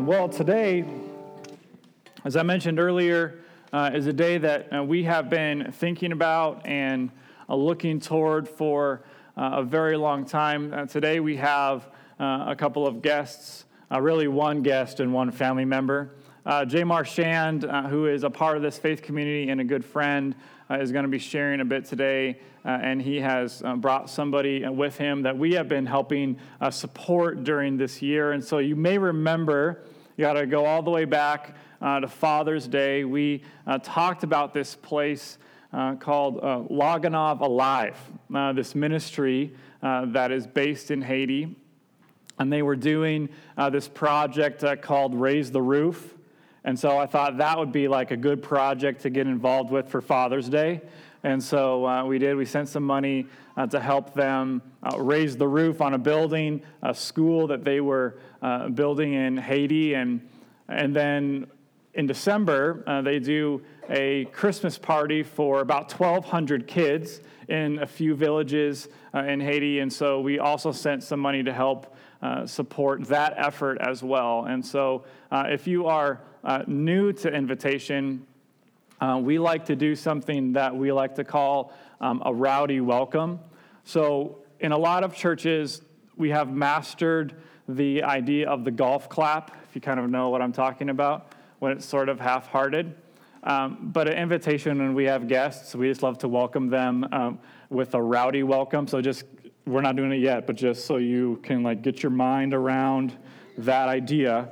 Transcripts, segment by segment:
Well, today, as I mentioned earlier, is a day that we have been thinking about and looking toward for a very long time. Today we have a couple of guests, really one guest and one family member. Jay Marchand, who is a part of this faith community and a good friend, is going to be sharing a bit today, and he has brought somebody with him that we have been helping support during this year. And so you may remember, you got to go all the way back to Father's Day. We talked about this place called Loganov Alive, this ministry that is based in Haiti. And they were doing this project called Raise the Roof. And so I thought that would be like a good project to get involved with for Father's Day. And so we did. We sent some money to help them raise the roof on a building, a school that they were building in Haiti. And then in December, they do a Christmas party for about 1,200 kids in a few villages in Haiti. And so we also sent some money to help support that effort as well. And so if you are new to Invitation, we like to do something that we like to call a rowdy welcome. So in a lot of churches, we have mastered the idea of the golf clap, if you kind of know what I'm talking about, when it's sort of half-hearted. But at Invitation, when we have guests, we just love to welcome them with a rowdy welcome. So just, we're not doing it yet, but just so you can like get your mind around that idea.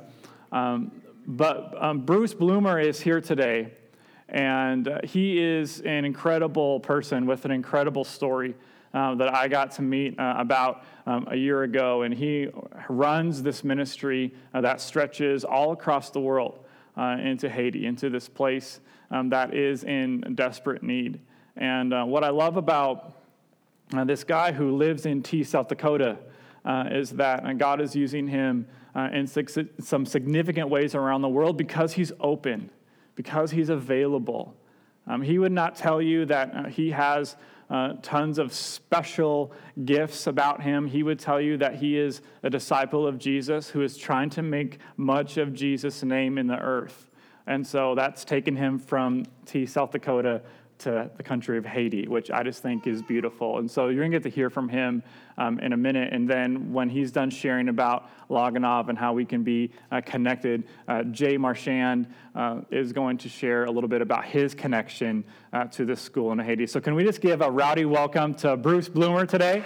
But Bruce Bloomer is here today, and he is an incredible person with an incredible story that I got to meet about a year ago, and he runs this ministry that stretches all across the world into Haiti, into this place that is in desperate need. And what I love about this guy who lives in Tea, South Dakota, is that God is using him in some significant ways around the world because he's open, because he's available. He would not tell you that he has tons of special gifts about him. He would tell you that he is a disciple of Jesus who is trying to make much of Jesus' name in the earth. And so that's taken him from Tea, South Dakota to the country of Haiti, which I just think is beautiful. And so you're going to get to hear from him in a minute. And then when he's done sharing about Loganov and how we can be connected, Jay Marchand is going to share a little bit about his connection to this school in Haiti. So can we just give a rowdy welcome to Bruce Bloomer today?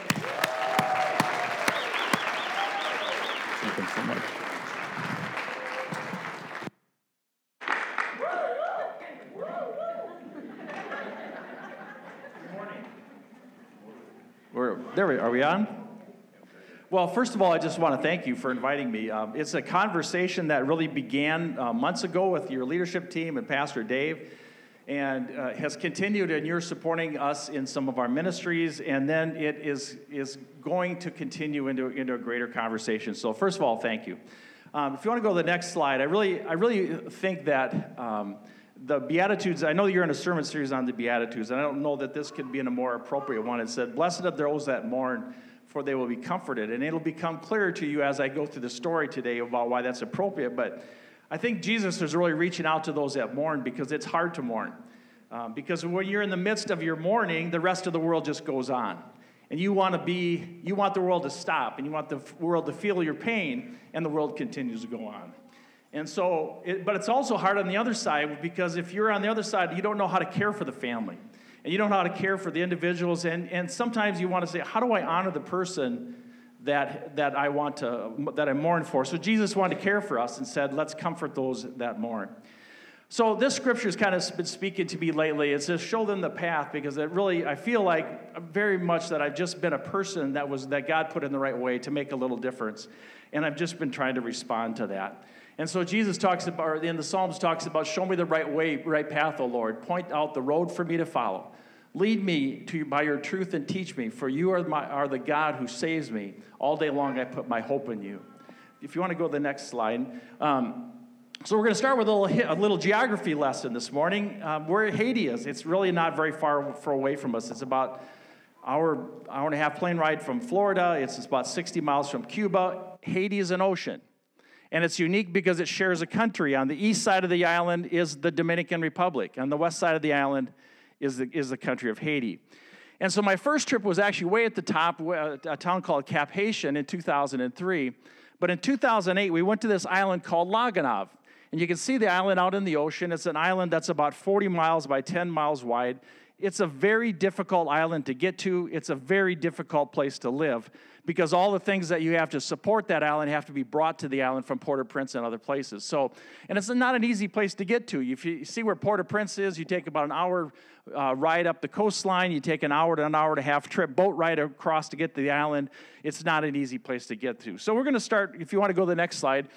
Thank you so much. Are we on? Well, first of all, I just want to thank you for inviting me. It's a conversation that really began months ago with your leadership team and Pastor Dave, and has continued, and you're supporting us in some of our ministries, and then it is going to continue into a greater conversation. So first of all, thank you. If you want to go to the next slide, I really think that the Beatitudes, I know you're in a sermon series on the Beatitudes, and I don't know that this could be in a more appropriate one. It said, "Blessed are those that mourn, for they will be comforted." And it'll become clearer to you as I go through the story today about why that's appropriate. But I think Jesus is really reaching out to those that mourn because it's hard to mourn. Because when you're in the midst of your mourning, the rest of the world just goes on. And you want the world to stop, and you want the world to feel your pain, and the world continues to go on. And so, but it's also hard on the other side, because if you're on the other side, you don't know how to care for the family. And you don't know how to care for the individuals. And sometimes you want to say, how do I honor the person that I mourn for? So Jesus wanted to care for us and said, let's comfort those that mourn. So this scripture has kind of been speaking to me lately. It's to show them the path, because I feel like very much that I've just been a person that God put in the right way to make a little difference. And I've just been trying to respond to that. And so Jesus talks about, or in the Psalms talks about, show me the right way, right path, O Lord. Point out the road for me to follow. Lead me by your truth and teach me, for you are the God who saves me. All day long I put my hope in you. If you want to go to the next slide. So we're going to start with a little geography lesson this morning. Where Haiti is, it's really not very far away from us. It's about hour and a half plane ride from Florida. It's about 60 miles from Cuba. Haiti is an ocean. And it's unique because it shares a country. On the east side of the island is the Dominican Republic. On the west side of the island is the country of Haiti. And so my first trip was actually way at the top, a town called Cap Haitian in 2003. But in 2008, we went to this island called La Gonâve. And you can see the island out in the ocean. It's an island that's about 40 miles by 10 miles wide. It's a very difficult island to get to. It's a very difficult place to live because all the things that you have to support that island have to be brought to the island from Port-au-Prince and other places. And it's not an easy place to get to. If you see where Port-au-Prince is, you take about an hour ride up the coastline. You take an hour to an hour and a half trip, boat ride across to get to the island. It's not an easy place to get to. So we're going to start, if you want to go to the next slide.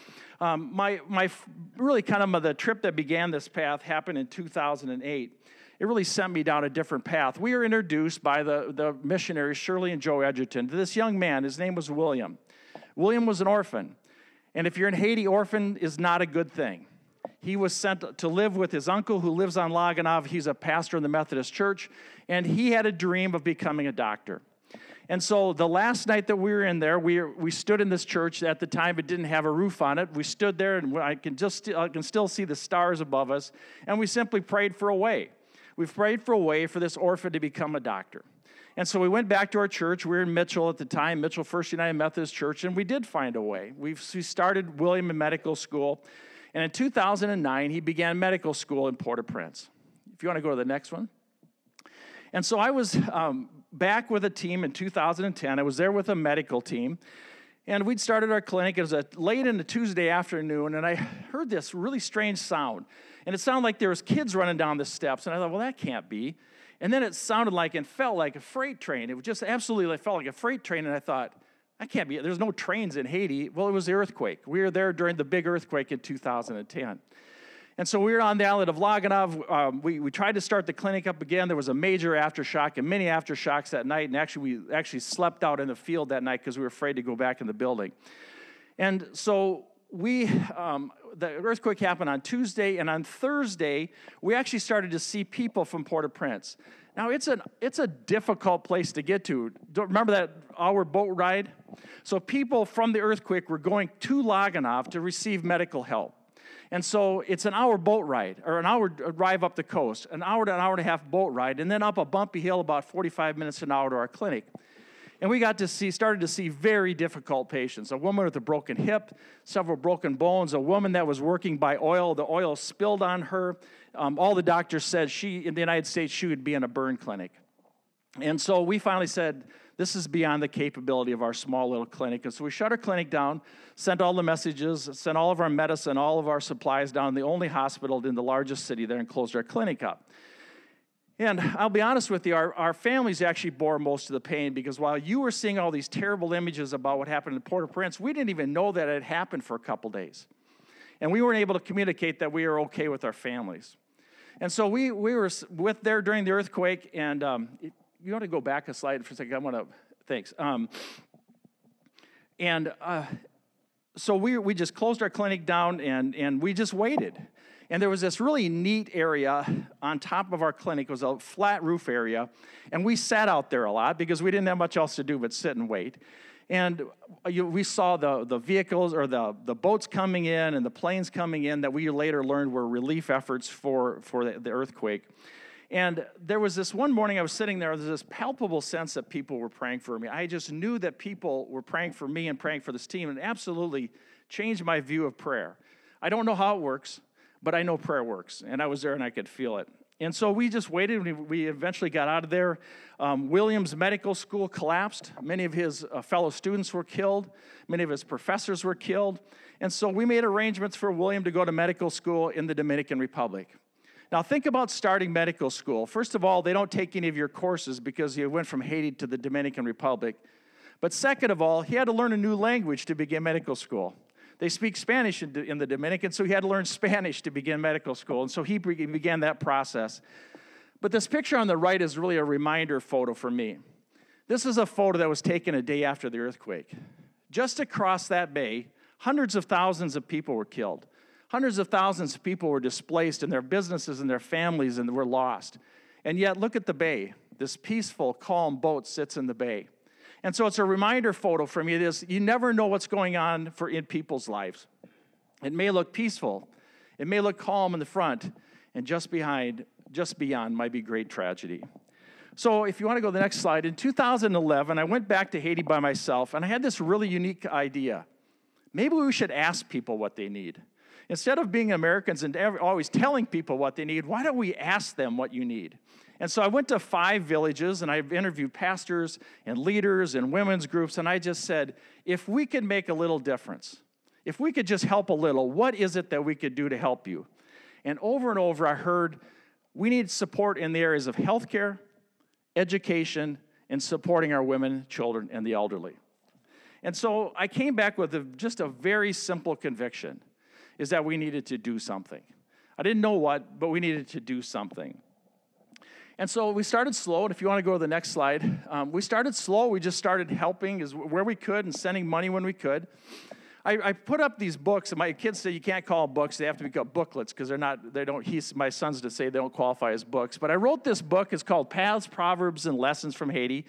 Really kind of the trip that began this path happened in 2008. It really sent me down a different path. We were introduced by the missionaries, Shirley and Joe Edgerton, to this young man. His name was William. William was an orphan. And if you're in Haiti, orphan is not a good thing. He was sent to live with his uncle who lives on La Gonâve. He's a pastor in the Methodist Church. And he had a dream of becoming a doctor. And so the last night that we were in there, we stood in this church. At the time, it didn't have a roof on it. We stood there, and I can still see the stars above us. And we simply prayed for a way. We prayed for a way for this orphan to become a doctor. And so we went back to our church. We were in Mitchell at the time, Mitchell First United Methodist Church, and we did find a way. We started William in medical school, and in 2009, he began medical school in Port-au-Prince. If you want to go to the next one. And so I was back with a team in 2010. I was there with a medical team, and we'd started our clinic. It was late in the Tuesday afternoon, and I heard this really strange sound. And it sounded like there was kids running down the steps. And I thought, well, that can't be. And then it sounded like and felt like a freight train. It was just absolutely felt like a freight train. And I thought, that can't be. There's no trains in Haiti. Well, it was the earthquake. We were there during the big earthquake in 2010. And so we were on the island of La Gonâve. We tried to start the clinic up again. There was a major aftershock and many aftershocks that night. And we actually slept out in the field that night because we were afraid to go back in the building. And so the earthquake happened on Tuesday, and on Thursday, we actually started to see people from Port-au-Prince. Now, it's a difficult place to get to. Remember that hour boat ride? So people from the earthquake were going to La Gonâve to receive medical help. And so it's an hour boat ride, or an hour drive up the coast, an hour to an hour and a half boat ride, and then up a bumpy hill about 45 minutes an hour to our clinic. And we started to see very difficult patients. A woman with a broken hip, several broken bones, a woman that was working by oil. The oil spilled on her. All the doctors said in the United States, she would be in a burn clinic. And so we finally said, this is beyond the capability of our small little clinic. And so we shut our clinic down, sent all the messages, sent all of our medicine, all of our supplies down to the only hospital in the largest city there and closed our clinic up. And I'll be honest with you, our families actually bore most of the pain because while you were seeing all these terrible images about what happened in Port-au-Prince, we didn't even know that it had happened for a couple days. And we weren't able to communicate that we were okay with our families. And so we were there during the earthquake, and you want to go back a slide for a second? Thanks. So we just closed our clinic down, and we just waited. And there was this really neat area on top of our clinic. It was a flat roof area. And we sat out there a lot because we didn't have much else to do but sit and wait. And we saw the vehicles or the boats coming in and the planes coming in that we later learned were relief efforts for the earthquake. And there was this one morning I was sitting there, there's this palpable sense that people were praying for me. I just knew that people were praying for me and praying for this team, and it absolutely changed my view of prayer. I don't know how it works, but I know prayer works, and I was there and I could feel it. And so we just waited, and we eventually got out of there. Williams Medical School collapsed. Many of his fellow students were killed. Many of his professors were killed. And so we made arrangements for William to go to medical school in the Dominican Republic. Now, think about starting medical school. First of all, they don't take any of your courses because you went from Haiti to the Dominican Republic. But second of all, he had to learn a new language to begin medical school. They speak Spanish in the Dominican, so he had to learn Spanish to begin medical school. And so he began that process. But this picture on the right is really a reminder photo for me. This is a photo that was taken a day after the earthquake. Just across that bay, hundreds of thousands of people were killed. Hundreds of thousands of people were displaced, and their businesses and their families and were lost. And yet, look at the bay. This peaceful, calm boat sits in the bay. And so it's a reminder photo for me. You never know what's going on in people's lives. It may look peaceful. It may look calm in the front, and just beyond might be great tragedy. So if you want to go to the next slide, in 2011, I went back to Haiti by myself, and I had this really unique idea. Maybe we should ask people what they need. Instead of being Americans and always telling people what they need, why don't we ask them what you need? And so I went to 5 villages, and I've interviewed pastors and leaders and women's groups, and I just said, if we could make a little difference, if we could just help a little, what is it that we could do to help you? And over, I heard we need support in the areas of healthcare, education, and supporting our women, children, and the elderly. And so I came back with just a very simple conviction, is that we needed to do something. I didn't know what, but we needed to do something. And so we started slow, and if you want to go to the next slide, we started slow. We just started helping where we could and sending money when we could. I put up these books, and my kids say you can't call them books; they have to be called booklets because my sons to say they don't qualify as books. But I wrote this book. It's called Paths, Proverbs, and Lessons from Haiti.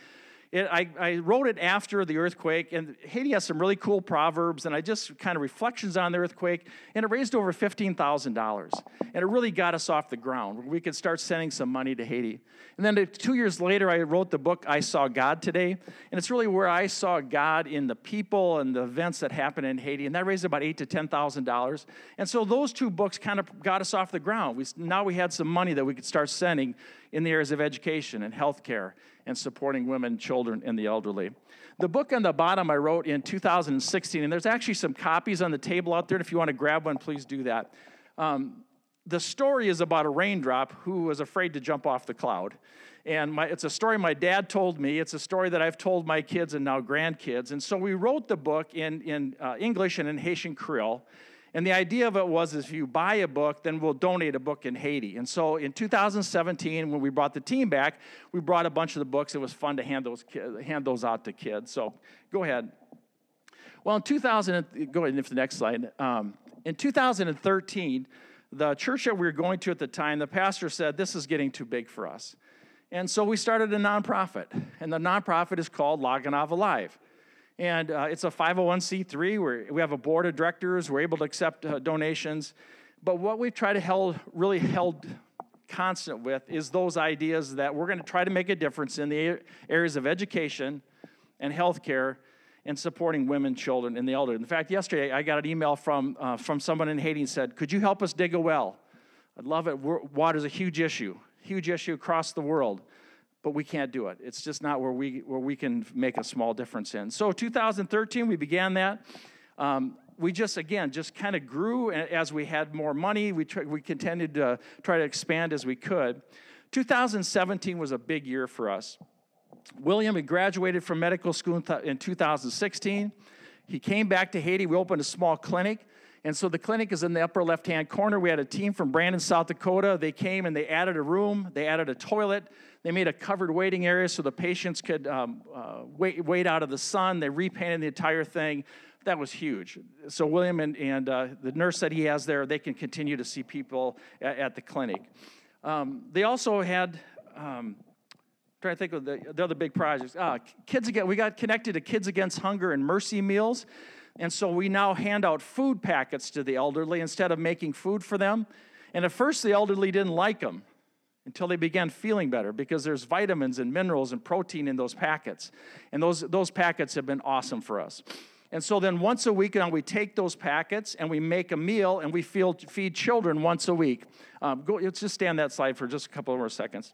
I wrote it after the earthquake, and Haiti has some really cool proverbs, and I just kind of reflections on the earthquake, and it raised over $15,000, and it really got us off the ground. We could start sending some money to Haiti. And then 2 years later, I wrote the book, I Saw God Today, and it's really where I saw God in the people and the events that happened in Haiti, and that raised about $8,000 to $10,000. And so those 2 books kind of got us off the ground. Now we had some money that we could start sending in the areas of education and healthcare and supporting women, children, and the elderly. The book on the bottom I wrote in 2016, and there's actually some copies on the table out there, and if you want to grab one, please do that. The story is about a raindrop who was afraid to jump off the cloud. And it's a story my dad told me. It's a story that I've told my kids and now grandkids. And so we wrote the book in English and in Haitian Creole. And the idea of it was if you buy a book, then we'll donate a book in Haiti. And so in 2017, when we brought the team back, we brought a bunch of the books. It was fun to hand those out to kids. So go ahead. Well, go ahead and the next slide. In 2013, the church that we were going to at the time, the pastor said, this is getting too big for us. And so we started a nonprofit. And the nonprofit is called Laganov Alive. And it's a 501c3. We have a board of directors. We're able to accept donations. But what we've tried to really held constant with is those ideas that we're going to try to make a difference in the areas of education and healthcare and supporting women, children, and the elderly. In fact, yesterday I got an email from someone in Haiti and said, could you help us dig a well? I'd love it. Water's a huge issue across the world. But we can't do it. It's just not where we can make a small difference in. So 2013, we began that. We just kind of grew as we had more money. We continued to try to expand as we could. 2017 was a big year for us. William had graduated from medical school in 2016. He came back to Haiti. We opened a small clinic. And so the clinic is in the upper left-hand corner. We had a team from Brandon, South Dakota. They came and they added a room. They added a toilet. They made a covered waiting area so the patients could wait out of the sun. They repainted the entire thing. That was huge. So William and the nurse that he has there, they can continue to see people at the clinic. They also had, trying to think of the other big projects. We got connected to Kids Against Hunger and Mercy Meals. And so we now hand out food packets to the elderly instead of making food for them. And at first, the elderly didn't like them until they began feeling better because there's vitamins and minerals and protein in those packets. And those packets have been awesome for us. And so then once a week, we take those packets and we make a meal and we feed children once a week. Let's just stay on that slide for just a couple more seconds.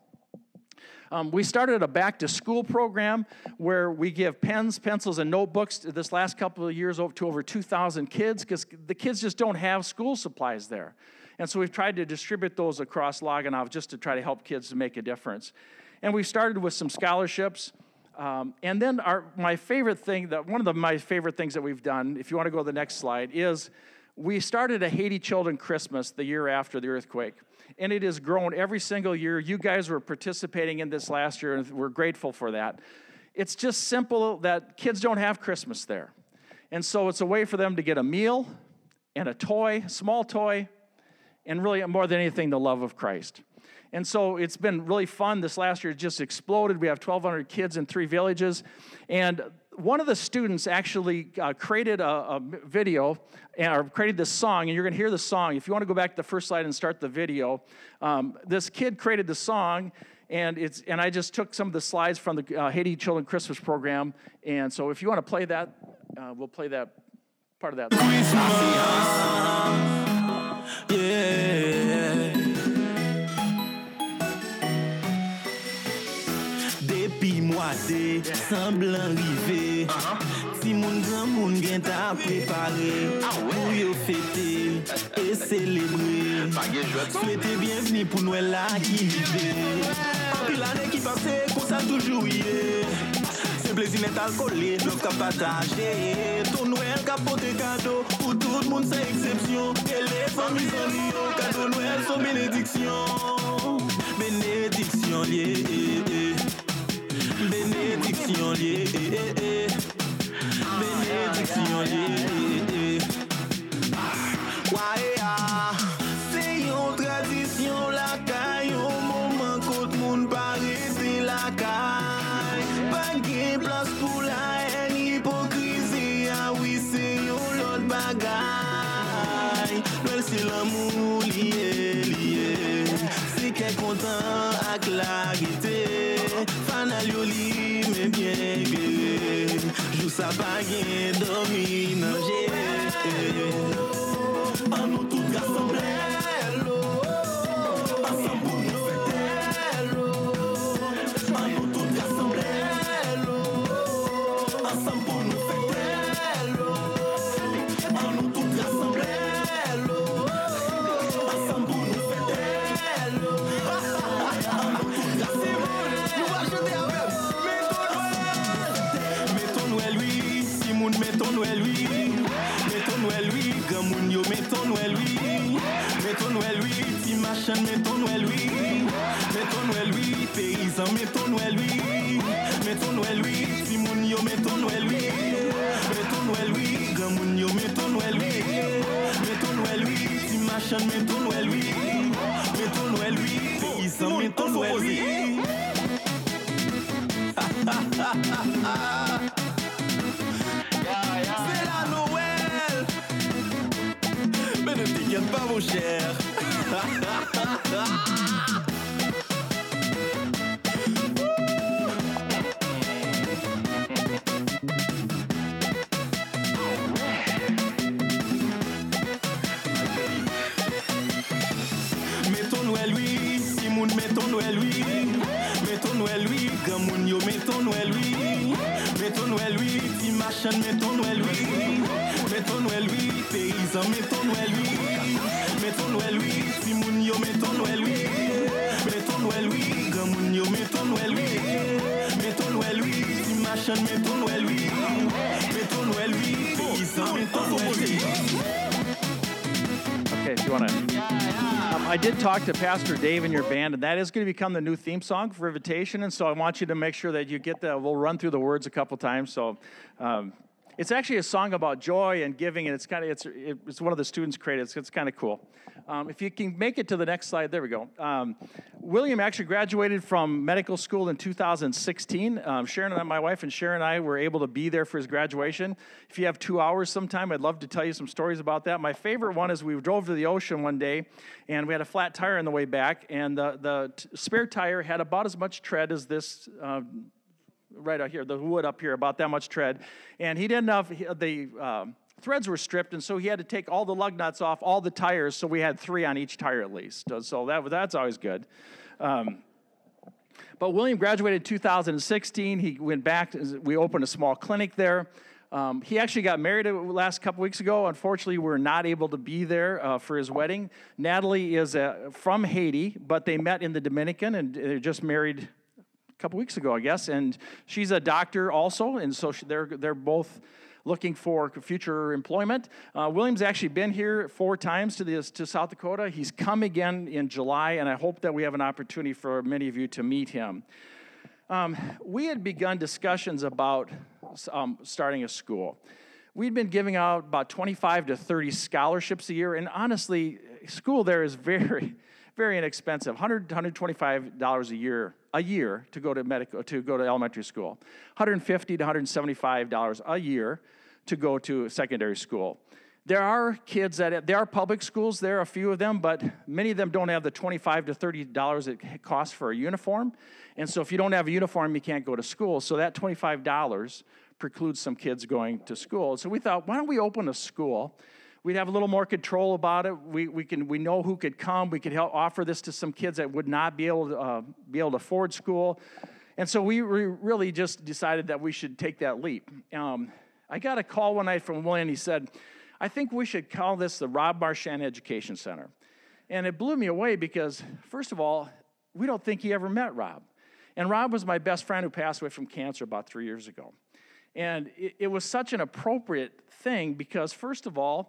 We started a back-to-school program where we give pens, pencils, and notebooks this last couple of years to over 2,000 kids because the kids just don't have school supplies there. And so we've tried to distribute those across Laganov just to try to help kids to make a difference. And we started with some scholarships. And then one of my favorite things that we've done, if you want to go to the next slide, is we started a Haiti Children Christmas the year after the earthquake. And it has grown every single year. You guys were participating in this last year, and we're grateful for that. It's just simple that kids don't have Christmas there. And so it's a way for them to get a meal and a toy, small toy, and really more than anything, the love of Christ. And so it's been really fun. This last year it just exploded. We have 1,200 kids in 3 villages. And one of the students actually created a video or created this song, and you're going to hear the song. If you want to go back to the first slide and start the video, this kid created the song, and I just took some of the slides from the Haiti Children Christmas program, and so if you want to play that, we'll play that part of that. Depuis moitié, semblant rive. Si moun grand moun gen ta préparé, pour yo fêter et célébrer. Souhaitez bienvenue pour Noël là qui vive. Puis l'année qui passe, qu'on ça toujours yé. C'est plaisir net alcoolé, nous qu'à partager. Ton Noël qu'à porter cadeau, pour tout le monde sans exception. Et les familles en lion, cadeau Noël sont bénédiction. Bénédiction liée. Bénédiction liée, bénédiction liée. Ouais, c'est une tradition la caille, au moment qu'au monde paraît la caille. Pas de place pour la haine, hypocrisie, ah oui, c'est une autre bagaille. Noël, c'est l'amour lié. C'est qu'elle content à clarité. Fanal yo li men bien gué. Jou sa pa gen dormi nan jè. An nou tout rassemblè. Ensemble pour nous fêter. An nou tout rassemblè. Ensemble pour nous fêter. An nou tout rassemblè. Ensemble pour nous fêter. Mettons Noël oui, si moun mettons Noël oui. Mettons Noël oui, grand moun yo mettons Noël oui. Mettons Noël oui, si machin mettons Noël oui. Mettons Noël oui, paysan mettons Noël oui. Mettons Noël oui, si moun yo mettons Noël oui. Mettons Noël oui, grand moun yo mettons Noël oui. Mettons Noël oui, si machin mettons Noël oui. Mettons Noël oui, paysan mettons Noël oui. C'est la Noël. Mais ne t'inquiète pas mon cher. Mettons Noël oui, si moun mettons Noël oui. Mettons Noël oui, grand moun yo mettons Noël oui. Mettons Noël oui, si machin mettons Noël oui. Mettons Noël oui, paysan mettons Noël oui. Mettons Noël oui, si moun yo mettons Noël oui. Mettons Noël oui, grand moun yo mettons Noël oui. Mettons Noël oui, si machin mettons Noël oui. Mettons Noël oui, paysan mettons Noël oui. Okay, if you want to. I did talk to Pastor Dave and your band, and that is going to become the new theme song for Invitation. And so I want you to make sure that you get that. We'll run through the words a couple times. So it's actually a song about joy and giving, and it's one of the students created. It's kind of cool. If you can make it to the next slide, there we go. William actually graduated from medical school in 2016. Sharon and I, my wife and Sharon and I were able to be there for his graduation. If you have 2 hours sometime, I'd love to tell you some stories about that. My favorite one is we drove to the ocean one day, and we had a flat tire on the way back, and the spare tire had about as much tread as this right out here, the wood up here, about that much tread. And he didn't have, the threads were stripped, and so he had to take all the lug nuts off all the tires, so we had 3 on each tire at least. So that's always good. But William graduated in 2016. He went back. We opened a small clinic there. He actually got married the last couple weeks ago. Unfortunately, we were not able to be there for his wedding. Natalie is from Haiti, but they met in the Dominican, and they're just married a couple weeks ago, I guess. And she's a doctor also, and so they're both looking for future employment. William's actually been here 4 times to South Dakota. He's come again in July, and I hope that we have an opportunity for many of you to meet him. We had begun discussions about starting a school. we'd been giving out about 25 to 30 scholarships a year, and honestly, school there is very, very inexpensive. $100 to $125 a year to go to elementary school. $150 to $175 a year to go to secondary school. There are kids there are public schools, there are a few of them, but many of them don't have the $25 to $30 it costs for a uniform. And so if you don't have a uniform, you can't go to school. So that $25 precludes some kids going to school. So we thought, why don't we open a school? We'd have a little more control about it. We know who could come. We could help offer this to some kids that would not be able to afford school. And so we really just decided that we should take that leap. I got a call one night from William. He said, I think we should call this the Rob Marchand Education Center. And it blew me away because, first of all, we don't think he ever met Rob. And Rob was my best friend who passed away from cancer about 3 years ago. And it was such an appropriate thing because, first of all,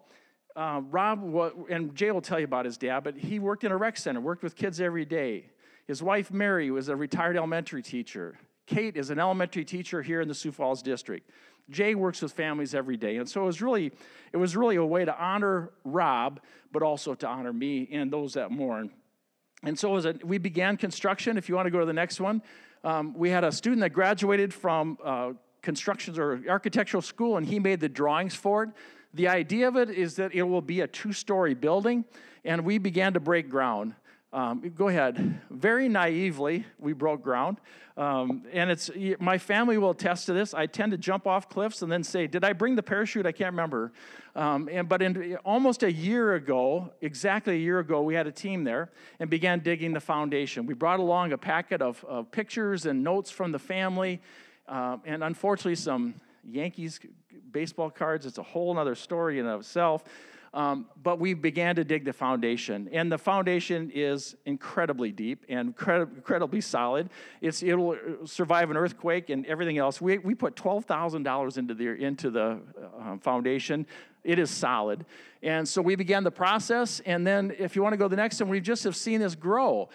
Rob, and Jay will tell you about his dad, but he worked in a rec center, worked with kids every day. His wife, Mary, was a retired elementary teacher. Kate is an elementary teacher here in the Sioux Falls district. Jay works with families every day. And so it was really a way to honor Rob, but also to honor me and those that mourn. And so we began construction. If you want to go to the next one, we had a student that graduated from construction or architectural school, and he made the drawings for it. The idea of it is that it will be a 2-story building, and we began to break ground. Go ahead. Very naively, we broke ground. And my family will attest to this. I tend to jump off cliffs and then say, did I bring the parachute? I can't remember. But almost a year ago, exactly a year ago, we had a team there and began digging the foundation. We brought along a packet of pictures and notes from the family, and unfortunately some Yankees baseball cards. It's a whole other story in itself. But we began to dig the foundation, and the foundation is incredibly deep and incredibly solid. It'll survive an earthquake and everything else. We put $12,000 into the foundation. It is solid, and so we began the process. And then, if you want to go to the next one, we just have seen this grow.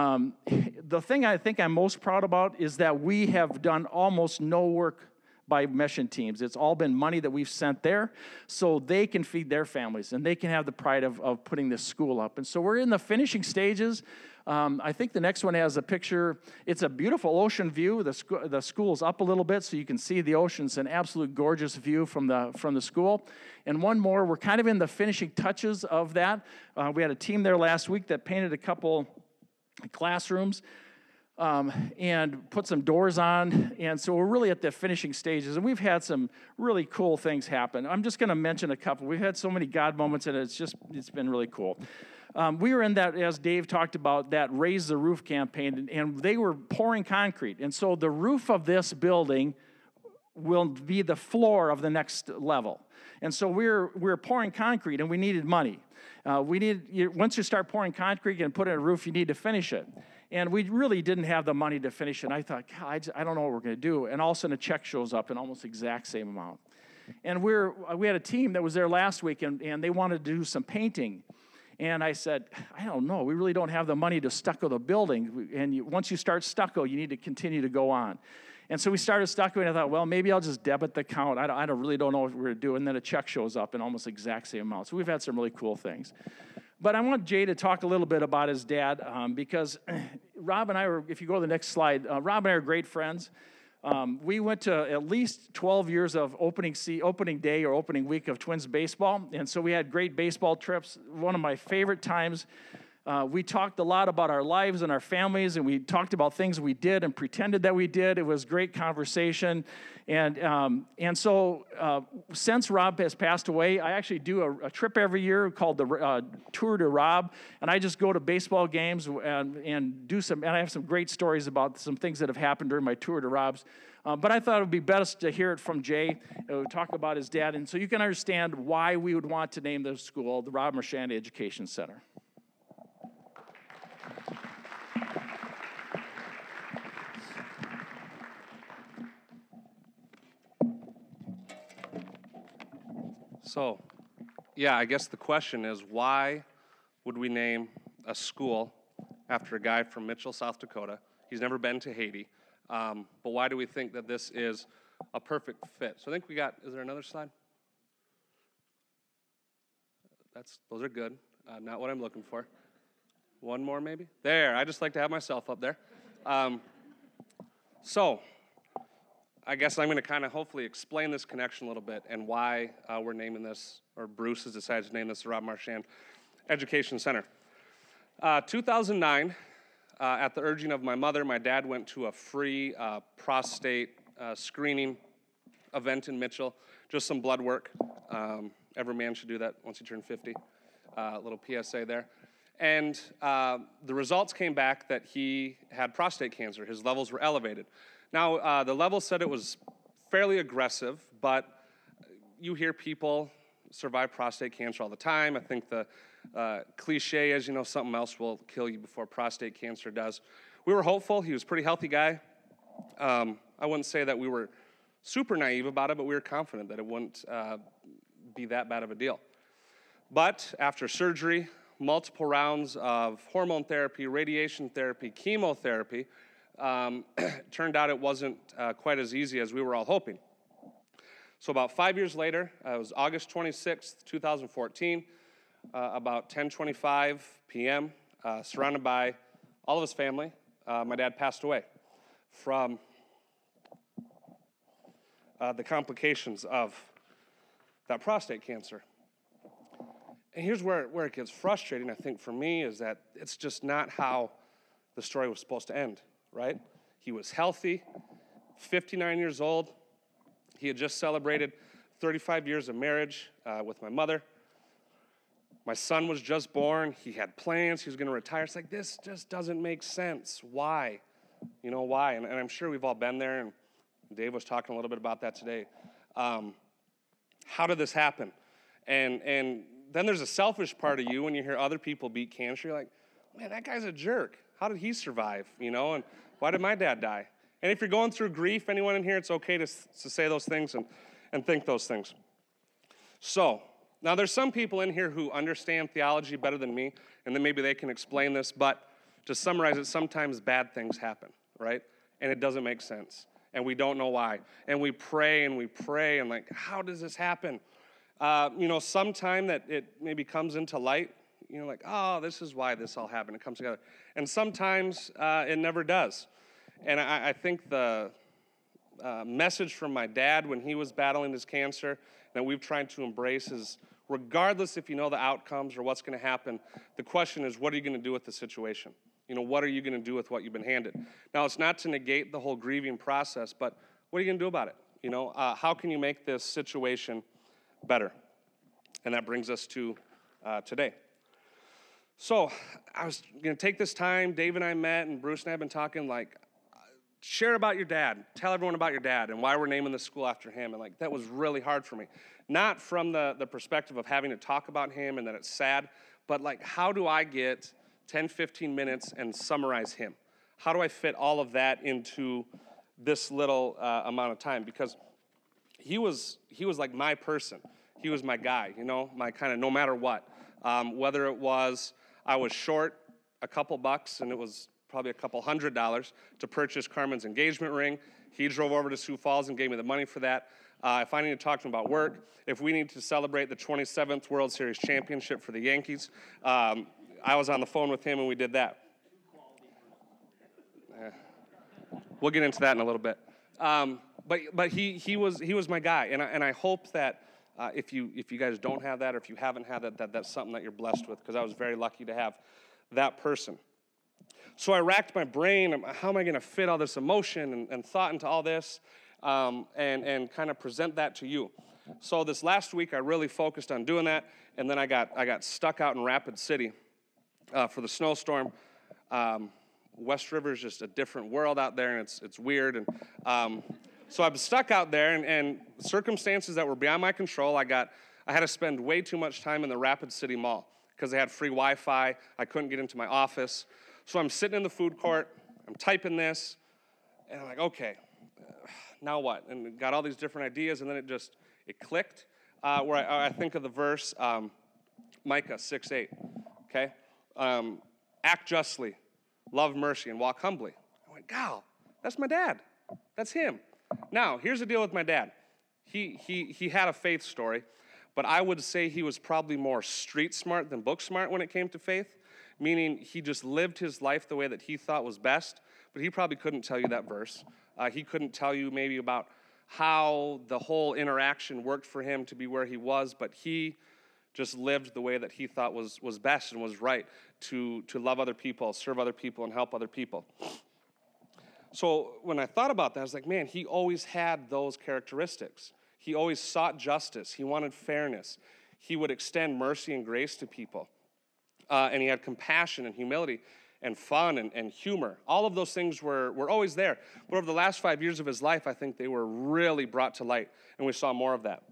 The thing I think I'm most proud about is that we have done almost no work by mission teams. It's all been money that we've sent there so they can feed their families and they can have the pride of putting this school up. And so we're in the finishing stages. I think the next one has a picture. It's a beautiful ocean view. The school's up a little bit so you can see the ocean. It's an absolute gorgeous view from the school. And one more, we're kind of in the finishing touches of that. We had a team there last week that painted a couple classrooms. And put some doors on, and so we're really at the finishing stages, and we've had some really cool things happen. I'm just going to mention a couple. We've had so many God moments, and it's been really cool. We were in that, as Dave talked about, that Raise the Roof campaign, and they were pouring concrete, and so the roof of this building will be the floor of the next level. And so we're pouring concrete, and we needed money. Once you start pouring concrete and put in a roof, you need to finish it. And we really didn't have the money to finish it. And I thought, God, I don't know what we're going to do. And all of a sudden, a check shows up in almost the exact same amount. And we had a team that was there last week, and they wanted to do some painting. And I said, I don't know. We really don't have the money to stucco the building. And once you start stucco, you need to continue to go on. And so we started stucco, and I thought, well, maybe I'll just debit the account. I really don't know what we're going to do. And then a check shows up in almost the exact same amount. So we've had some really cool things. But I want Jay to talk a little bit about his dad because Rob and I were, if you go to the next slide, Rob and I are great friends. We went to at least 12 years of opening day or opening week of Twins baseball, and so we had great baseball trips. One of my favorite times, we talked a lot about our lives and our families, and we talked about things we did and pretended that we did. It was great conversation, and so since Rob has passed away, I actually do a trip every year called the Tour de Rob, and I just go to baseball games and do some, and I have some great stories about some things that have happened during my Tour de Robs. But I thought it would be best to hear it from Jay, talk about his dad, and so you can understand why we would want to name the school the Rob Marchand Education Center. So, yeah, I guess the question is, why would we name a school after a guy from Mitchell, South Dakota? He's never been to Haiti. But why do we think that this is a perfect fit? So I think is there another slide? Those are good. Not what I'm looking for. One more, maybe? There, I just like to have myself up there. So, I guess I'm going to kind of hopefully explain this connection a little bit and why we're naming this, or Bruce has decided to name this the Rob Marchand Education Center. 2009, at the urging of my mother, my dad went to a free prostate screening event in Mitchell, just some blood work. Every man should do that once you turn 50. Little PSA there. And the results came back that he had prostate cancer. His levels were elevated. Now, the levels said it was fairly aggressive, but you hear people survive prostate cancer all the time. I think the cliche is, something else will kill you before prostate cancer does. We were hopeful. He was a pretty healthy guy. I wouldn't say that we were super naive about it, but we were confident that it wouldn't be that bad of a deal. But after surgery, multiple rounds of hormone therapy, radiation therapy, chemotherapy, turned out it wasn't quite as easy as we were all hoping. So about 5 years later, it was August 26th, 2014, about 10:25 p.m., surrounded by all of his family, my dad passed away from the complications of that prostate cancer. And here's where it gets frustrating, I think, for me, is that it's just not how the story was supposed to end, right? He was healthy, 59 years old. He had just celebrated 35 years of marriage with my mother. My son was just born. He had plans. He was going to retire. It's like, this just doesn't make sense. Why? Why? And I'm sure we've all been there, and Dave was talking a little bit about that today. How did this happen? And then there's a selfish part of you when you hear other people beat cancer. You're like, man, that guy's a jerk. How did he survive? And why did my dad die? And if you're going through grief, anyone in here, it's okay to say those things and think those things. So, now there's some people in here who understand theology better than me, and then maybe they can explain this, but to summarize it, sometimes bad things happen, right? And it doesn't make sense, and we don't know why. And we pray, and like, how does this happen? Sometime that it maybe comes into light, like, oh, this is why this all happened. It comes together. And sometimes it never does. And I think the message from my dad when he was battling this cancer that we've tried to embrace is, regardless if you know the outcomes or what's going to happen, the question is, what are you going to do with the situation? What are you going to do with what you've been handed? Now, it's not to negate the whole grieving process, but what are you going to do about it? How can you make this situation better? And that brings us to today. So I was going to take this time. Dave and I met, and Bruce and I have been talking, share about your dad. Tell everyone about your dad and why we're naming the school after him. And that was really hard for me. Not from the perspective of having to talk about him and that it's sad, but how do I get 10, 15 minutes and summarize him? How do I fit all of that into this little amount of time? Because he was like my person. He was my guy, my kind of no matter what. Whether it was I was short a couple bucks and it was probably a couple $100 to purchase Carmen's engagement ring. He drove over to Sioux Falls and gave me the money for that. If I need to talk to him about work, if we need to celebrate the 27th World Series championship for the Yankees, I was on the phone with him and we did that. We'll get into that in a little bit. But he was my guy, and I hope that if you guys don't have that, or if you haven't had that, that's something that you're blessed with, because I was very lucky to have that person. So I racked my brain. How am I going to fit all this emotion and thought into all this, and kind of present that to you? So this last week I really focused on doing that, and then I got stuck out in Rapid City for the snowstorm. West River is just a different world out there, and it's weird. And so I'm stuck out there, and circumstances that were beyond my control. I had to spend way too much time in the Rapid City Mall because they had free Wi-Fi. I couldn't get into my office. So I'm sitting in the food court, I'm typing this, and I'm like, okay, now what? And got all these different ideas, and then it clicked, where I think of the verse, Micah 6:8, okay? Act justly, love mercy, and walk humbly. I went, God, that's my dad. That's him. Now, here's the deal with my dad. He had a faith story, but I would say he was probably more street smart than book smart when it came to faith, meaning he just lived his life the way that he thought was best, but he probably couldn't tell you that verse. He couldn't tell you maybe about how the whole interaction worked for him to be where he was, but he just lived the way that he thought was best and was right to love other people, serve other people, and help other people. So when I thought about that, I was like, man, he always had those characteristics. He always sought justice. He wanted fairness. He would extend mercy and grace to people. And he had compassion and humility and fun and humor. All of those things were always there. But over the last 5 years of his life, I think they were really brought to light, and we saw more of that.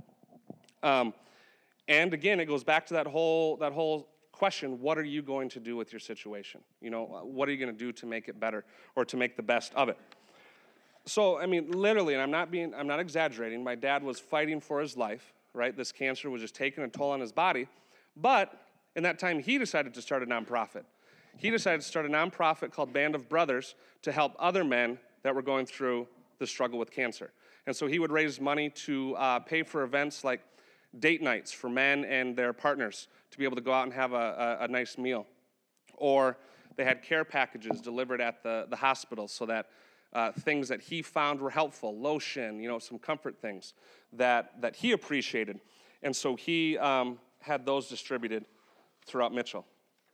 And again, it goes back to that whole question, what are you going to do with your situation? You know, what are you going to do to make it better or to make the best of it? So, I mean, literally, and I'm not exaggerating, my dad was fighting for his life, right? This cancer was just taking a toll on his body. But in that time, he decided to start a nonprofit. He decided to start a nonprofit called Band of Brothers to help other men that were going through the struggle with cancer. And so he would raise money to pay for events like date nights for men and their partners to be able to go out and have a nice meal. Or they had care packages delivered at the hospital so that things that he found were helpful, lotion, you know, some comfort things that he appreciated. And so he had those distributed throughout Mitchell.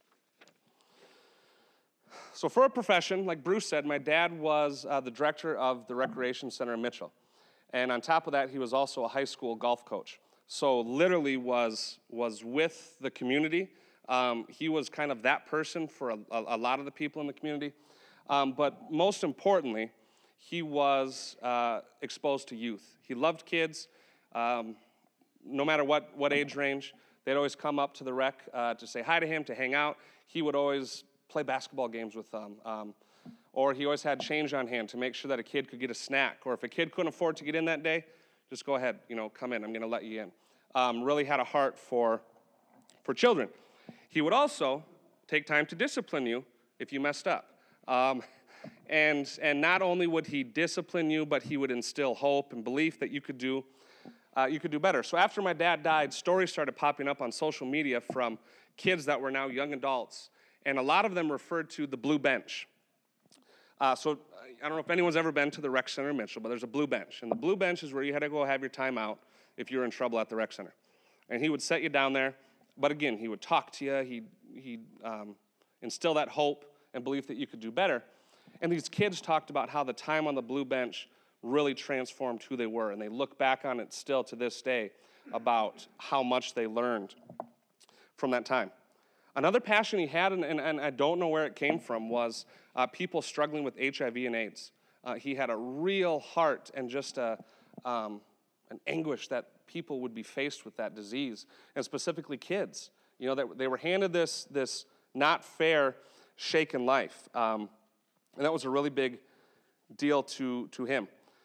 So for a profession, like Bruce said, my dad was the director of the Recreation Center in Mitchell. And on top of that, he was also a high school golf coach. So literally was with the community. He was kind of that person for a lot of the people in the community. But most importantly, he was exposed to youth. He loved kids, no matter what age range. They'd always come up to the rec to say hi to him, to hang out. He would always play basketball games with them. Or he always had change on hand to make sure that a kid could get a snack. Or if a kid couldn't afford to get in that day, just go ahead, come in. I'm going to let you in. Really had a heart for children. He would also take time to discipline you if you messed up. And not only would he discipline you, but he would instill hope and belief that you could do better. So after my dad died, stories started popping up on social media from kids that were now young adults, and a lot of them referred to the blue bench. So I don't know if anyone's ever been to the rec center in Mitchell, but there's a blue bench. And the blue bench is where you had to go have your time out if you were in trouble at the rec center. And he would set you down there, but again, he would talk to you. He'd instill that hope and belief that you could do better. And these kids talked about how the time on the blue bench really transformed who they were. And they look back on it still to this day about how much they learned from that time. Another passion he had, and I don't know where it came from, was people struggling with HIV and AIDS. He had a real heart and just an anguish that people would be faced with that disease, and specifically kids. They were handed this not fair, shaken life. And that was a really big deal to him.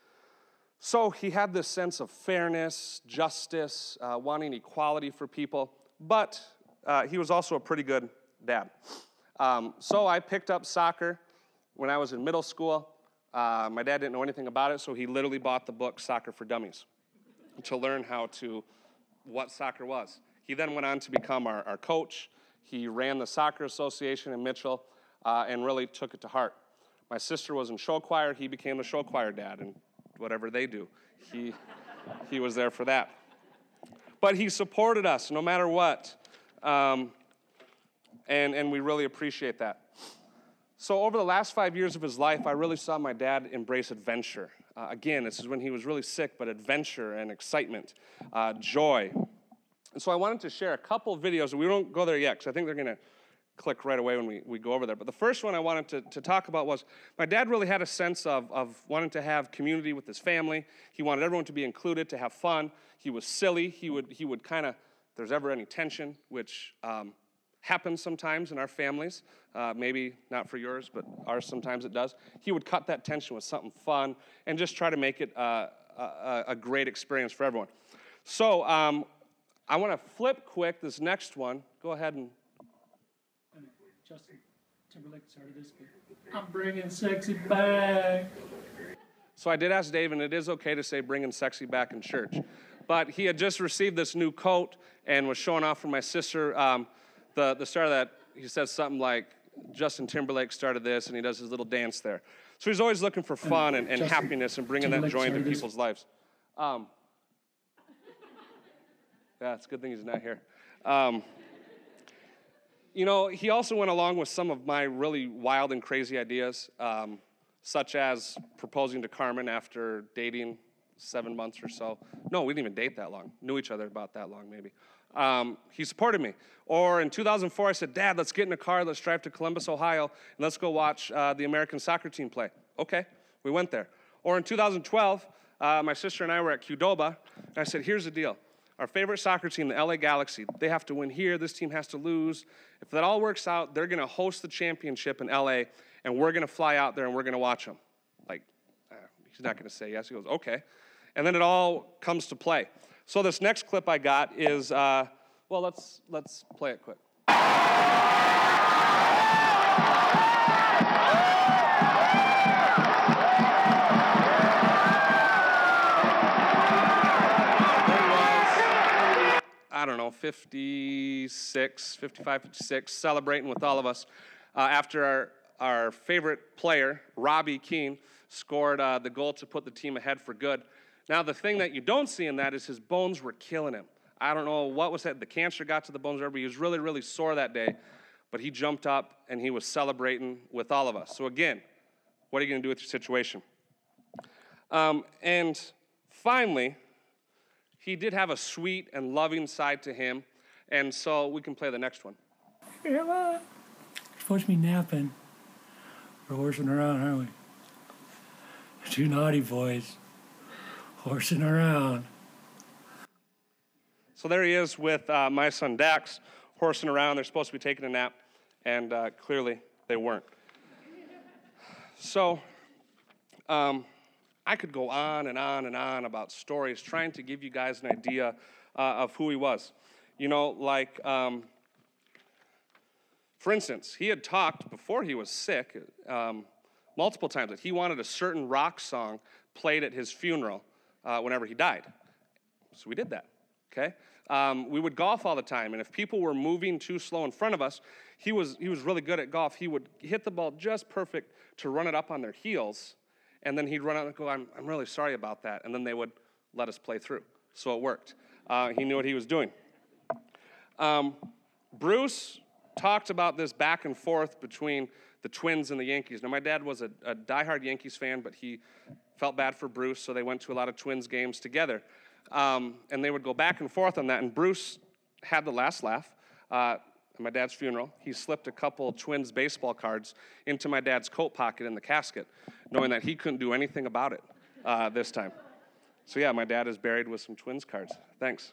So he had this sense of fairness, justice, wanting equality for people, but he was also a pretty good dad. So I picked up soccer when I was in middle school. My dad didn't know anything about it, so he literally bought the book Soccer for Dummies to learn what soccer was. He then went on to become our coach. He ran the soccer association in Mitchell and really took it to heart. My sister was in show choir. He became the show choir dad, and whatever they do, he was there for that. But he supported us no matter what. And we really appreciate that. So over the last 5 years of his life, I really saw my dad embrace adventure. Again, this is when he was really sick, but adventure and excitement, joy. And so I wanted to share a couple of videos, and we won't go there yet, because I think they're going to click right away when we go over there. But the first one I wanted to talk about was my dad really had a sense of wanting to have community with his family. He wanted everyone to be included, to have fun. He was silly. He would kind of, if there's ever any tension, which happens sometimes in our families, maybe not for yours, but ours sometimes it does, he would cut that tension with something fun and just try to make it a great experience for everyone. So I want to flip quick this next one. Go ahead and... Justin Timberlake started this, but I'm bringing sexy back. So I did ask Dave, and it is okay to say bringing sexy back in church. But he had just received this new coat and was showing off for my sister. The start of that, he says something like, Justin Timberlake started this, and he does his little dance there. So he's always looking for fun and happiness and bringing that joy into people's lives. Yeah, it's a good thing he's not here. He also went along with some of my really wild and crazy ideas, such as proposing to Carmen after dating 7 months or so. No, we didn't even date that long. Knew each other about that long, maybe. He supported me. Or in 2004, I said, Dad, let's get in a car, let's drive to Columbus, Ohio, and let's go watch the American soccer team play. Okay, we went there. Or in 2012, my sister and I were at Qdoba, and I said, here's the deal. Our favorite soccer team, the LA Galaxy, they have to win here, this team has to lose. If that all works out, they're going to host the championship in LA, and we're going to fly out there and we're going to watch them. He's not going to say yes. He goes, okay. And then it all comes to play. So this next clip I got is, let's play it quick. I don't know, 55, 56, celebrating with all of us after our favorite player, Robbie Keane, scored the goal to put the team ahead for good. Now, the thing that you don't see in that is his bones were killing him. I don't know what was that. The cancer got to the bones, but he was really, really sore that day. But he jumped up, and he was celebrating with all of us. So again, what are you going to do with your situation? And finally, he did have a sweet and loving side to him, and so we can play the next one. You're supposed to be napping. We're horsing around, aren't we? Two naughty boys horsing around. So there he is with my son Dax horsing around. They're supposed to be taking a nap, and clearly they weren't. So I could go on and on and on about stories, trying to give you guys an idea of who he was. For instance, he had talked before he was sick multiple times that he wanted a certain rock song played at his funeral whenever he died. So we did that, okay? We would golf all the time, and if people were moving too slow in front of us, he was really good at golf. He would hit the ball just perfect to run it up on their heels, and then he'd run out and go, I'm really sorry about that, and then they would let us play through. So it worked. He knew what he was doing. Bruce talked about this back and forth between the Twins and the Yankees. Now, my dad was a diehard Yankees fan, but he felt bad for Bruce, so they went to a lot of Twins games together. And they would go back and forth on that, and Bruce had the last laugh at my dad's funeral. He slipped a couple Twins baseball cards into my dad's coat pocket in the casket, knowing that he couldn't do anything about it this time. So yeah, my dad is buried with some Twins cards. Thanks.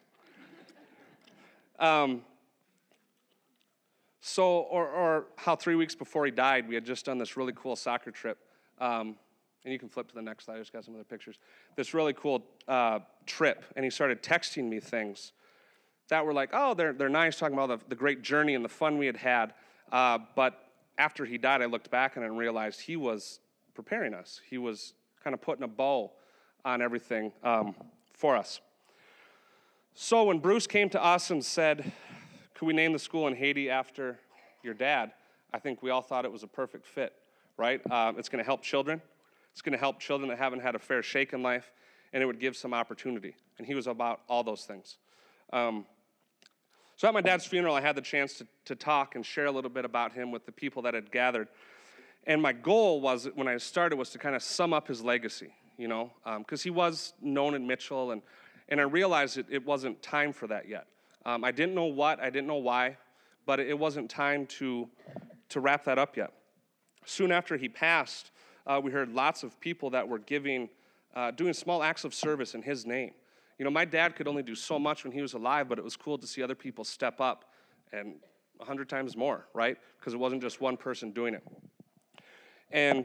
Or how 3 weeks before he died, we had just done this really cool soccer trip. And you can flip to the next slide. I just got some other pictures. This really cool trip, and he started texting me things that were like, oh, they're nice, talking about the great journey and the fun we had. But after he died, I looked back and realized he was preparing us. He was kind of putting a bow on everything for us. So when Bruce came to us and said, could we name the school in Haiti after your dad, I think we all thought it was a perfect fit, right? It's going to help children. It's going to help children that haven't had a fair shake in life, and it would give some opportunity. And he was about all those things. So at my dad's funeral, I had the chance to talk and share a little bit about him with the people that had gathered. And my goal was, when I started, was to kind of sum up his legacy, because he was known in Mitchell, and I realized it wasn't time for that yet. I didn't know what, I didn't know why, but it wasn't time to wrap that up yet. Soon after he passed, we heard lots of people that were doing small acts of service in his name. My dad could only do so much when he was alive, but it was cool to see other people step up and 100 times more, right? Because it wasn't just one person doing it. And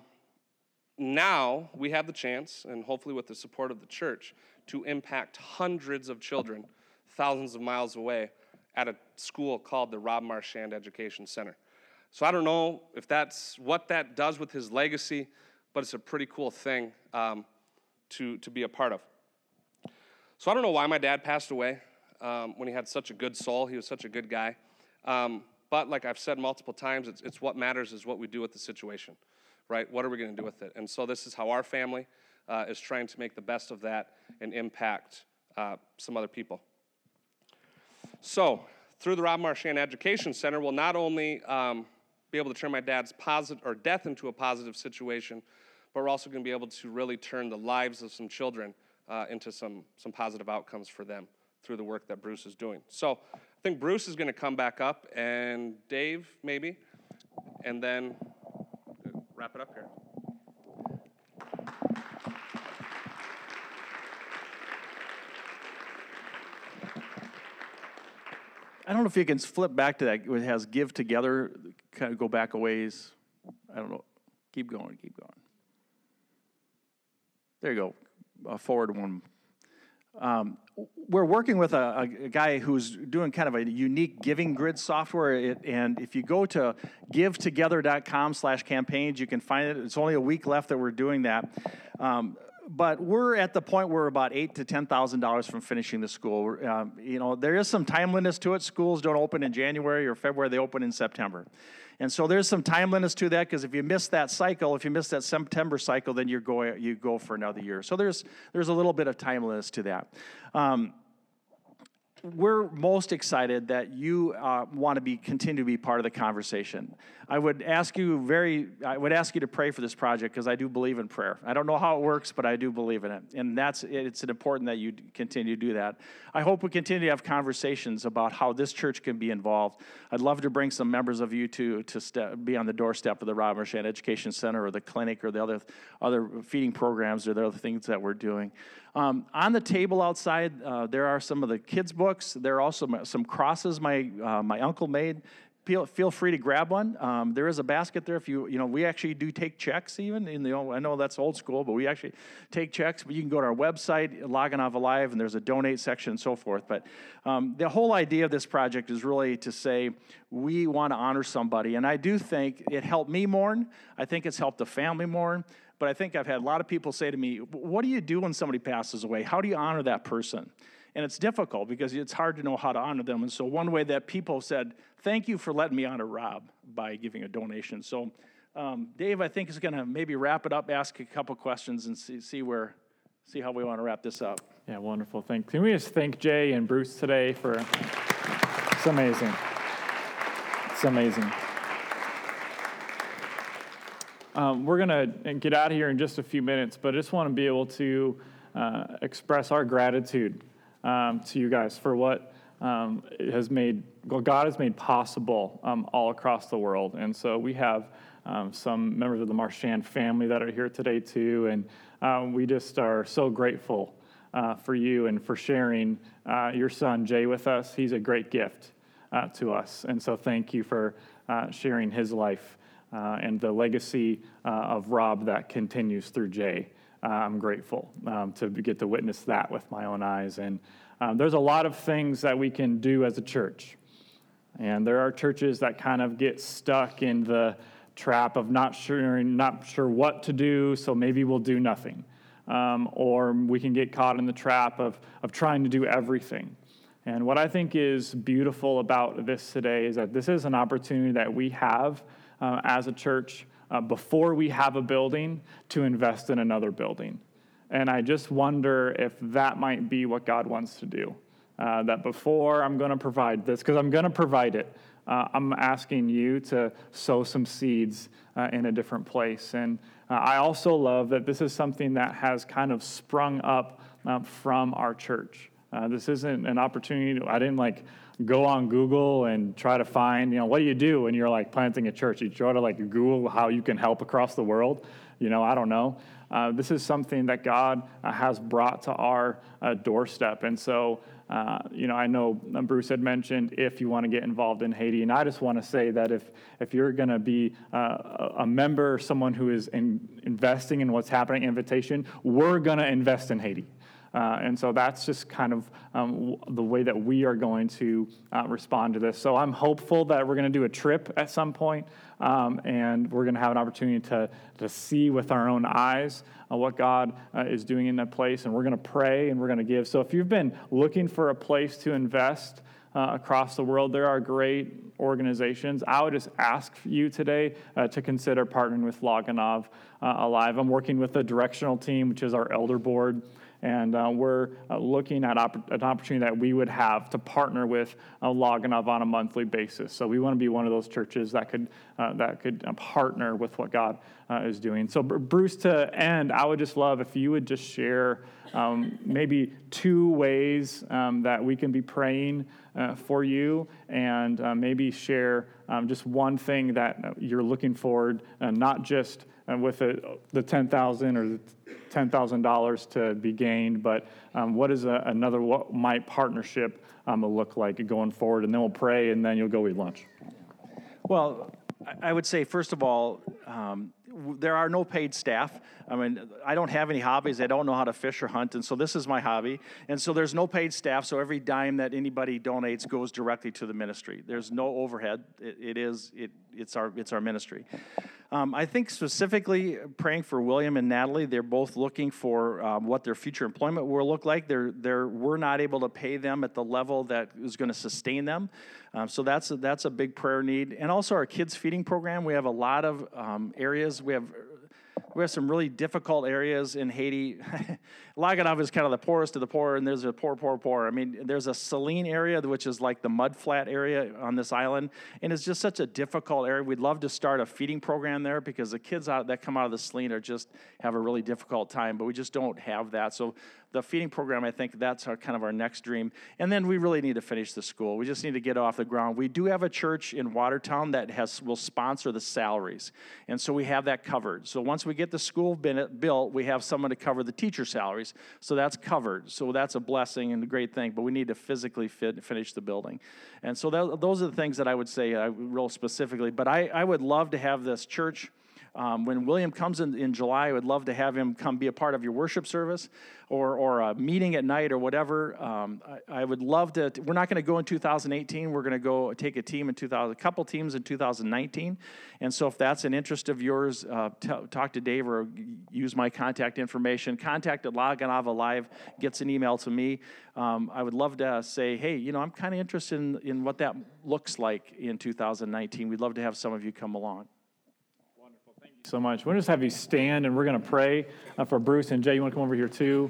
now we have the chance, and hopefully with the support of the church, to impact hundreds of children thousands of miles away at a school called the Rob Marchand Education Center. So I don't know if that's what that does with his legacy, but it's a pretty cool thing to be a part of. So I don't know why my dad passed away when he had such a good soul. He was such a good guy. But like I've said multiple times, it's what matters is what we do with the situation, right? What are we going to do with it? And so this is how our family is trying to make the best of that and impact some other people. So through the Rob Marchand Education Center, we'll not only be able to turn my dad's death into a positive situation, but we're also going to be able to really turn the lives of some children into some positive outcomes for them through the work that Bruce is doing. So I think Bruce is going to come back up, and Dave maybe, and then wrap it up here. I don't know if you can flip back to that. It has give together, kind of go back a ways. I don't know. Keep going. There you go. Forward one. We're working with a guy who's doing kind of a unique giving grid software. And if you go to givetogether.com/campaigns, you can find it. It's only a week left that we're doing that. But we're at the point where we're about $8,000 to $10,000 from finishing the school. There is some timeliness to it. Schools don't open in January or February; they open in September, and so there's some timeliness to that. Because if you miss that cycle, if you miss that September cycle, then you go for another year. So there's a little bit of timeliness to that. We're most excited that you want to continue to be part of the conversation. I would ask you to pray for this project because I do believe in prayer. I don't know how it works, but I do believe in it, and it's important that you continue to do that. I hope we continue to have conversations about how this church can be involved. I'd love to bring some members of you to be on the doorstep of the Rob Marchand Education Center or the clinic or the other feeding programs or the other things that we're doing. On the table outside, there are some of the kids' books. There are also some crosses my uncle made. Feel free to grab one. There is a basket there. If we actually do take checks even. I know that's old school, but we actually take checks. But you can go to our website, Loganoff Alive, and there's a donate section and so forth. But the whole idea of this project is really to say we want to honor somebody. And I do think it helped me mourn. I think it's helped the family mourn. But I think I've had a lot of people say to me, what do you do when somebody passes away? How do you honor that person? And it's difficult because it's hard to know how to honor them. And so one way that people said, thank you for letting me honor Rob by giving a donation. So Dave, I think, is going to maybe wrap it up, ask a couple questions, and see how we want to wrap this up. Yeah, wonderful. Can we just thank Jay and Bruce today for, it's amazing. It's amazing. We're going to get out of here in just a few minutes, but I just want to be able to express our gratitude to you guys for what God has made possible all across the world. And so we have some members of the Marchand family that are here today too, and we just are so grateful for you and for sharing your son Jay with us. He's a great gift to us, and so thank you for sharing his life and the legacy of Rob that continues through Jay. I'm grateful to get to witness that with my own eyes. And there's a lot of things that we can do as a church. And there are churches that kind of get stuck in the trap of not sure what to do, so maybe we'll do nothing. Or we can get caught in the trap of trying to do everything. And what I think is beautiful about this today is that this is an opportunity that we have as a church before we have a building to invest in another building. And I just wonder if that might be what God wants to do. That before I'm going to provide this, because I'm going to provide it, I'm asking you to sow some seeds in a different place. And I also love that this is something that has kind of sprung up from our church. This isn't an opportunity. I didn't go on Google and try to find, what do you do when you're planting a church? You try to Google how you can help across the world. I don't know. This is something that God has brought to our doorstep. And so, I know Bruce had mentioned if you want to get involved in Haiti. And I just want to say that if you're going to be a member, someone who is investing in what's happening, Invitation, we're going to invest in Haiti. And so that's just kind of the way that we are going to respond to this. So I'm hopeful that we're going to do a trip at some point, and we're going to have an opportunity to see with our own eyes what God is doing in that place, and we're going to pray and we're going to give. So if you've been looking for a place to invest across the world, there are great organizations. I would just ask you today to consider partnering with Loganov Alive. I'm working with the directional team, which is our elder board, and we're looking at an opportunity that we would have to partner with Loganov on a monthly basis. So we want to be one of those churches that could partner with what God is doing. So Bruce, to end, I would just love if you would just share maybe 2 ways that we can be praying for you, and maybe share just one thing that you're looking forward, not just with the $10,000 or the $10,000 to be gained, but what might partnership look like going forward? And then we'll pray, and then you'll go eat lunch. Well, I would say, first of all, there are no paid staff. I mean, I don't have any hobbies. I don't know how to fish or hunt, and so this is my hobby. And so there's no paid staff, so every dime that anybody donates goes directly to the ministry. There's no overhead. It's our ministry. I think specifically praying for William and Natalie. They're both looking for what their future employment will look like. We're not able to pay them at the level that is going to sustain them. So that's a big prayer need. And also our kids feeding program. We have a lot of areas. We have some really difficult areas in Haiti. Loganov is kind of the poorest of the poor, and there's a poor. I mean, there's a Saline area, which is like the mud flat area on this island, and it's just such a difficult area. We'd love to start a feeding program there because the kids that come out of the Saline have a really difficult time, but we just don't have that. So the feeding program, I think that's our next dream. And then we really need to finish the school. We just need to get off the ground. We do have a church in Watertown that will sponsor the salaries, and so we have that covered. So once we get the school built, we have someone to cover the teacher salaries. So that's covered. So that's a blessing and a great thing, but we need to physically finish the building. And so those are the things that I would say real specifically. But I would love to have this church. When William comes in July, I would love to have him come be a part of your worship service or a meeting at night or whatever. I would love to. We're not going to go in 2018. We're going to go take a couple teams in 2019. And so if that's an interest of yours, talk to Dave or use my contact information. Contact at Loganov Alive gets an email to me. I would love to say, hey, I'm kind of interested in what that looks like in 2019. We'd love to have some of you come along. So much. We'll just have you stand, and we're going to pray for Bruce and Jay. You want to come over here too?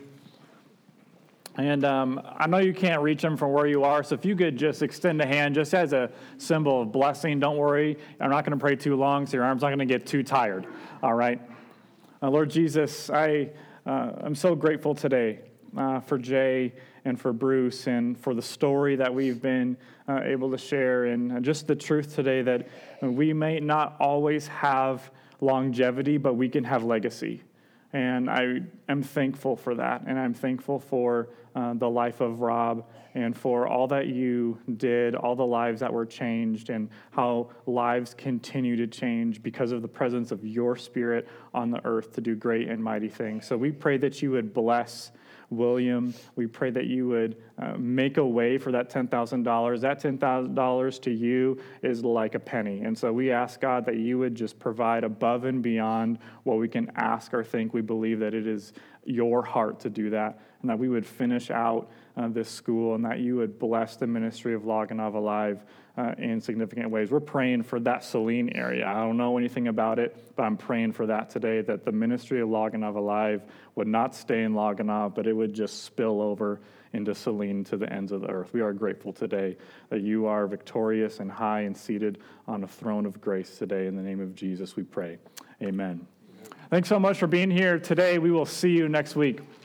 And I know you can't reach them from where you are, so if you could just extend a hand just as a symbol of blessing. Don't worry. I'm not going to pray too long, so your arm's not going to get too tired. All right? Lord Jesus, I'm so grateful today for Jay and for Bruce and for the story that we've been able to share, and just the truth today that we may not always have longevity, but we can have legacy. And I am thankful for that. And I'm thankful for the life of Rob and for all that you did, all the lives that were changed, and how lives continue to change because of the presence of your Spirit on the earth to do great and mighty things. So we pray that you would bless William. We pray that you would make a way for that $10,000. That $10,000 to you is like a penny. And so we ask, God, that you would just provide above and beyond what we can ask or think. We believe that it is your heart to do that, and that we would finish out this school, and that you would bless the ministry of Loganov Alive in significant ways. We're praying for that Saline area. I don't know anything about it, but I'm praying for that today, that the ministry of Loganov Alive would not stay in Loganov, but it would just spill over into Saline to the ends of the earth. We are grateful today that you are victorious and high and seated on a throne of grace today. In the name of Jesus, we pray. Amen. Thanks so much for being here today. We will see you next week.